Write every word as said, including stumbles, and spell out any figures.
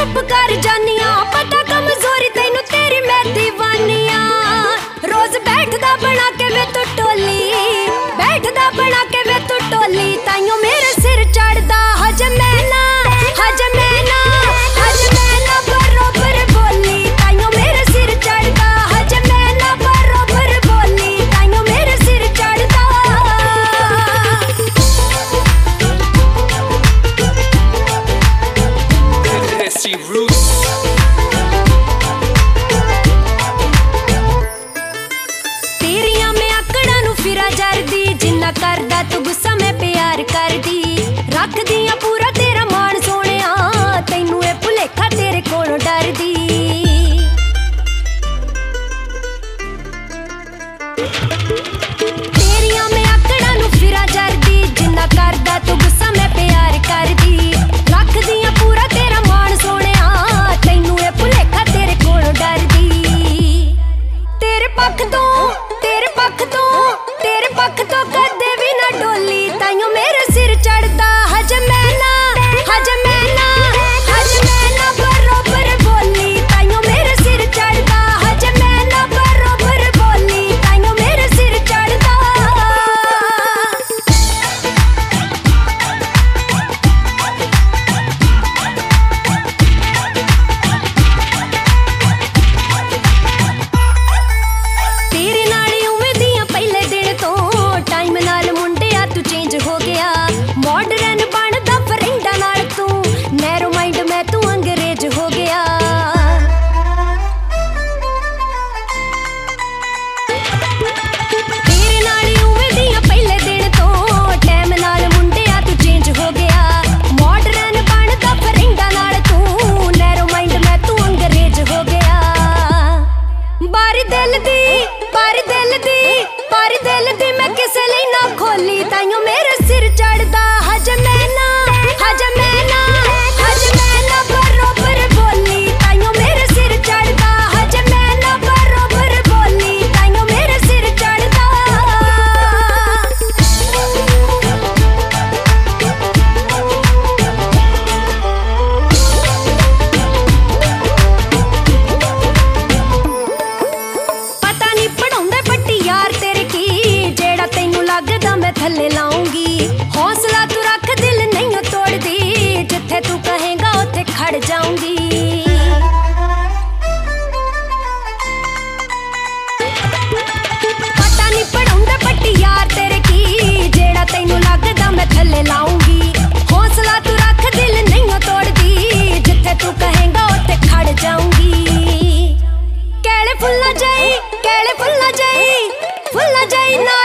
चुप कर जानिया पता कमजोरी तैनू तेरी मैं दीवानिया रोज बैठदा बना के वे तू टोली बैठदा बना के वे तू टोली ताइयों मेरे सिर चढ़दा हज मैं ना हज मैं ना हज मैं ना बरोबर बोली ताइयों मेरे सिर चढ़दा हज मैं ना बरोबर बोली ताइयों मेरे सिर चढ़दा Desi Roots तेरिया मैं आकड़ा नू फिरा जरदी जिन्ना करदा तू गुस्सा मैं प्यार करदी रख दिया पूरा तेरा मान सोनिया तैनू ए भुलेखा तेरे कोलों डरदी तेरिया मैं आकड़ा नू फिरा जरदी जिन्ना करदा तू गुस्सा मैं प्यार करदी रख दिया पूरा तेरा मान सोनिया तैनू ए भुलेखा तेरे कोलों डरदी तेरे पख तो तेरे पख तो तेरे पख तो कदे भी ना डोली ताइयों मेरे सिर चढ़दा हज मैं ना हज मैं ना हज मैं ना बरोबर बोली ताइयों मेरे सिर चढ़दा हज मैं ना बरोबर बोली ताइयों मेरे सिर चढ़दा तेरे नाल उवें दियां पहले दिन तो टाइम नाल मुंडिया तू चेंज हो गया मॉडर्न बनदा फ्रेंडा नाल तू नैरो माइंड मैं तू अंग्रेज हो गया तेरे नाल उवें दियां पहले दिन तो टाइम नाल मुंडिया तू चेंज हो गया मॉडर्न बनदा फ्रेंडा नाल तू नैरो माइंड मैं तू अंग्रेज हो गया बारी दिल दी बारी दिल दी बारी दिल दी मैं किसे ਲਈ ना खोली ताइयों मेरे सिर चढ़दा हज मैं ना हज मैं ना हज मैं ना बरोबर बोली ताइयों मेरे सिर चढ़दा हज मैं ना बरोबर बोली ताइयों मेरे सिर चढ़दा पता नहीं पढ़ाउंदे पट्टी यार तेरे की जेड़ा तैनू लगदा मैं थल्ले लाऊंगी हौसला तू रख दिल नहीं तोड़दी जिथे तू कहेगा उथे खड़ जाऊंगी पता नहीं पढ़ाउंदे पट्टी यार तेरे की जेड़ा तैनू लगदा मैं थल्ले लाऊंगी हौसला तू रख दिल नहीं तोड़दी जिथे तू कहेगा उथे खड़ जाऊंगी कैले फुल्ला जाई कैले फुल्ला जाई फुल्ला जाई ना